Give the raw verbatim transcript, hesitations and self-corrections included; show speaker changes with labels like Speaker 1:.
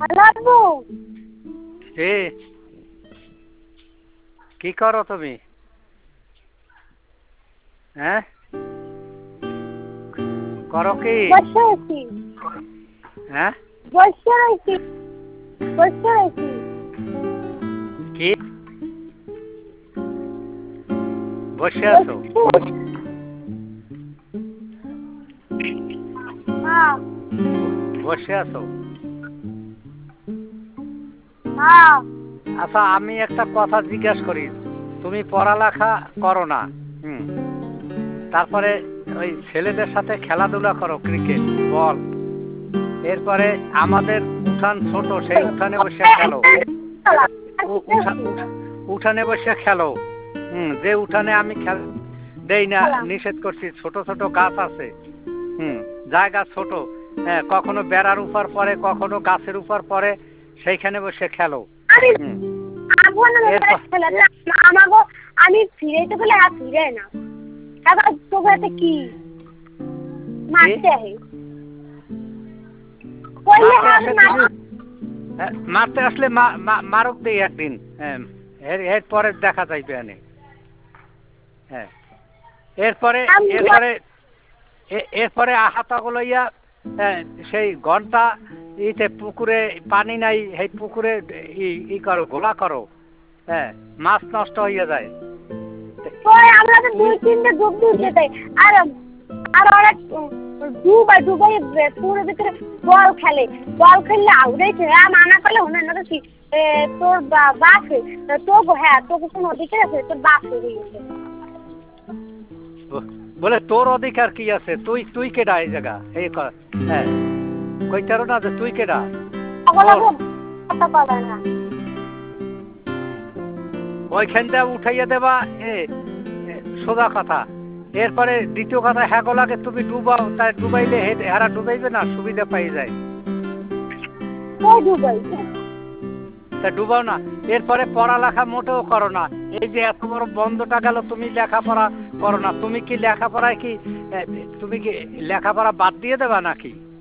Speaker 1: Hello
Speaker 2: এ কি করো তুমি? হ্যাঁ করো কি?
Speaker 1: বসে আছি।
Speaker 2: হ্যাঁ
Speaker 1: বসে আছি বসে আছি।
Speaker 2: কি বসে আছো?
Speaker 1: হ্যাঁ
Speaker 2: বসে আছো?
Speaker 1: হ্যাঁ
Speaker 2: আচ্ছা আমি একটা কথা জিজ্ঞেস করি, তুমি পড়ালেখা করো না, হুম, তারপরে ওই ছেলেদের সাথে খেলাধুলা করো, ক্রিকেট বল, এরপরে আমাদের উঠান ছোট, সেই উঠানে বসে খেলো, উঠানে বসে খেলো, হুম, যে উঠানে আমি খেল দেই না, নিষেধ করছি, ছোট ছোট গাছ আছে, হুম, জায়গা ছোট, হ্যাঁ, কখনো বেড়ার উপর পরে, কখনো গাছের উপর পরে, সেইখানে বসে খেলো।
Speaker 1: আমি ফিরাইতে বলে আর ফিরে না, এবার তোকে কি মারতে আহে?
Speaker 2: মারতে আসলে মারক দেই একদিন, এরপরে দেখা যাইবে আনে। হ্যাঁ এরপরে এরপরে এরপরে আহাতা লইয়া সেই ঘন্টা ইতে পুকুরে পানি নাই, সেই পুকুরে ই করো, গোলা করো, হ্যাঁ, মাছ নষ্ট হইয়া যায়।
Speaker 1: আমরা তো দুই তিনটে ডুব দিতে চাই, আর আর অনেক ডুবাই ডুবাই পুকুরের ভিতরে বল খেলে, বল খেললে আউড়াইছে, মানা করলে ওনা না কি তোর বাপ তো হ্যাঁ তোকে কোনো অধিকার আছে? তোর বাপ হয়ে গেছে।
Speaker 2: বলে তোর অধিকার কি আছে? তুই তুই কেডা এই জায়গা? এই হ্যাঁ কইতারো না যে তুই কেডা? ওইখানটা উঠাইয়া দেবা, এ সোজা কথা। এরপরে দ্বিতীয় কথা, হ্যাগোলাকে তুমি ডুবাও, তাই ডুবাইলে হেরা ডুবাইবে না, সুবিধা পাই যায়। তা ডুবাও না। এরপরে পড়ালেখা মোটেও করো না, এই যে এত বড় বন্ধটা গেল, তুমি লেখাপড়া করো না। তুমি কি লেখাপড়ায় কি তুমি কি লেখাপড়া বাদ দিয়ে দেবা নাকি?